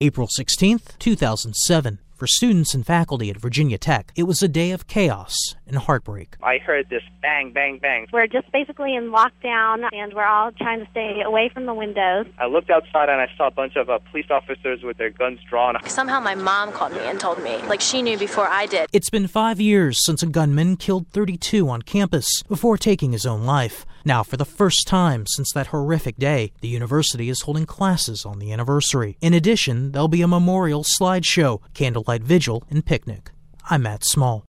April 16th, 2007. For students and faculty at Virginia Tech, it was a day of chaos and heartbreak. I heard this bang, bang, bang. We're just basically in lockdown, and we're all trying to stay away from the windows. I looked outside, and I saw a bunch of police officers with their guns drawn. Somehow my mom called me and told me, like she knew before I did. It's been 5 years since a gunman killed 32 on campus before taking his own life. Now, for the first time since that horrific day, the university is holding classes on the anniversary. In addition, there'll be a memorial slideshow, candlelight vigil, and picnic. I'm Matt Small.